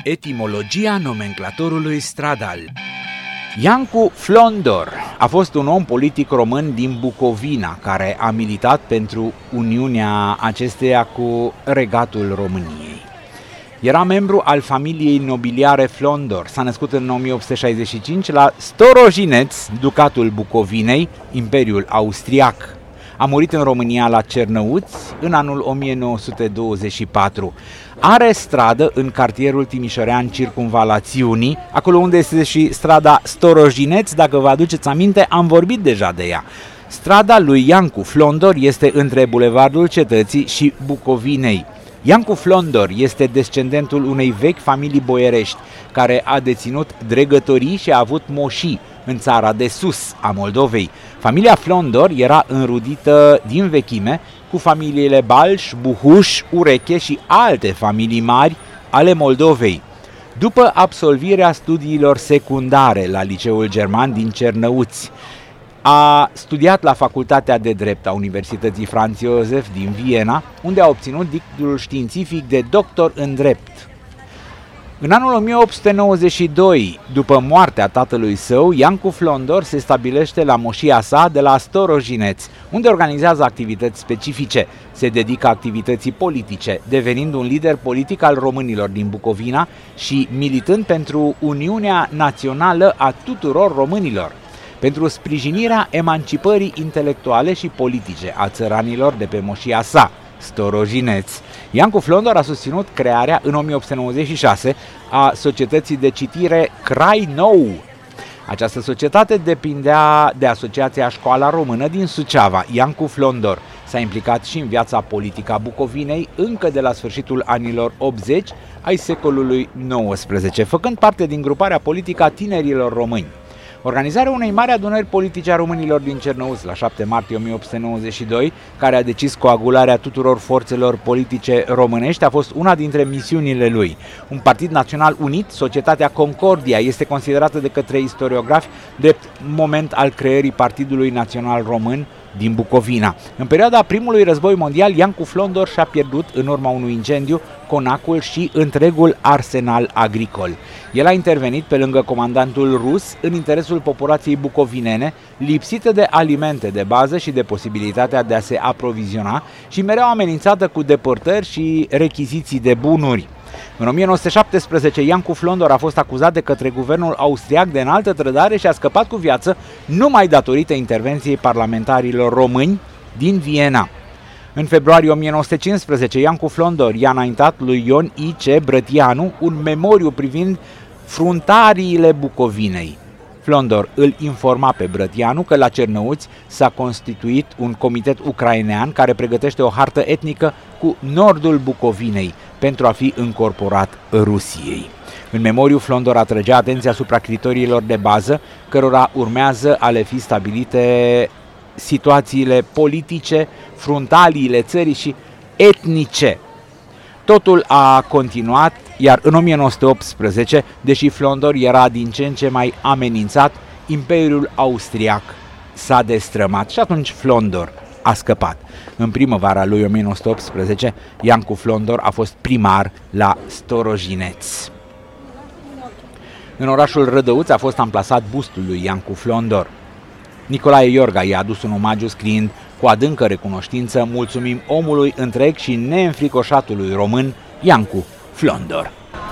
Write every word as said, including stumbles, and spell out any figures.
Etimologia nomenclatorului stradal. Iancu Flondor a fost un om politic român din Bucovina care a militat pentru uniunea acesteia cu regatul României. Era membru al familiei nobiliare Flondor. S-a născut în o mie opt sute șaizeci și cinci la Storojineț, ducatul Bucovinei, Imperiul Austriac. A murit în România la Cernăuți în anul o mie nouă sute douăzeci și patru. Are stradă în cartierul timișorean Circumvalațiunii, acolo unde este și strada Storojineț, dacă vă aduceți aminte, am vorbit deja de ea. Strada lui Iancu Flondor este între Bulevardul Cetății și Bucovinei. Iancu Flondor este descendentul unei vechi familii boierești, care a deținut dregătorii și a avut moșii în țara de sus a Moldovei. Familia Flondor era înrudită din vechime cu familiile Balș, Buhuș, Ureche și alte familii mari ale Moldovei. După absolvirea studiilor secundare la Liceul German din Cernăuți, a studiat la Facultatea de Drept a Universității Franz Josef din Viena, unde a obținut titlul științific de doctor în drept. În anul o mie opt sute nouăzeci și doi, după moartea tatălui său, Iancu Flondor se stabilește la moșia sa de la Storojineț, unde organizează activități specifice. Se dedică activității politice, devenind un lider politic al românilor din Bucovina și militând pentru Uniunea Națională a tuturor românilor, pentru sprijinirea emancipării intelectuale și politice a țăranilor de pe moșia sa, Storojineț. Iancu Flondor a susținut crearea în o mie opt sute nouăzeci și șase a societății de citire Crai Nou. Această societate depindea de Asociația Școala Română din Suceava. Iancu Flondor s-a implicat și în viața politică a Bucovinei încă de la sfârșitul anilor optzeci ai secolului nouăsprezece, făcând parte din gruparea politică a tinerilor români. Organizarea unei mari adunări politice a românilor din Cernăuți la șapte martie o mie opt sute nouăzeci și doi, care a decis coagularea tuturor forțelor politice românești, a fost una dintre misiunile lui. Un partid național unit, Societatea Concordia, este considerată de către istoriografi drept moment al creării Partidului Național Român din Bucovina. În perioada primului război mondial, Iancu Flondor și-a pierdut, în urma unui incendiu, conacul și întregul arsenal agricol. El a intervenit pe lângă comandantul rus în interesul populației bucovinene, lipsită de alimente de bază și de posibilitatea de a se aproviziona și mereu amenințată cu depărtări și rechiziții de bunuri. În o mie nouă sute șaptesprezece, Iancu Flondor a fost acuzat de către guvernul austriac de înaltă trădare și a scăpat cu viață numai datorită intervenției parlamentarilor români din Viena. În februarie o mie nouă sute cincisprezece, Iancu Flondor i-a înaintat lui Ion I C. Brătianu un memoriu privind fruntariile Bucovinei. Flondor îl informa pe Brătianu că la Cernăuți s-a constituit un comitet ucrainean care pregătește o hartă etnică cu nordul Bucovinei pentru a fi încorporat Rusiei. În memoriu, Flondor atrăgea atenția asupra criteriilor de bază, cărora urmează a le fi stabilite situațiile politice, fruntaliile țării și etnice. Totul a continuat, iar în o mie nouă sute optsprezece, deși Flondor era din ce în ce mai amenințat, Imperiul Austriac s-a destrămat și atunci Flondor a scăpat. În primăvara lui o mie nouă sute optsprezece, Iancu Flondor a fost primar la Storojineț. În orașul Rădăuț a fost amplasat bustul lui Iancu Flondor. Nicolae Iorga i-a adus un omagiu scriind: cu adâncă recunoștință mulțumim omului întreg și neînfricoșatului român Iancu Flondor.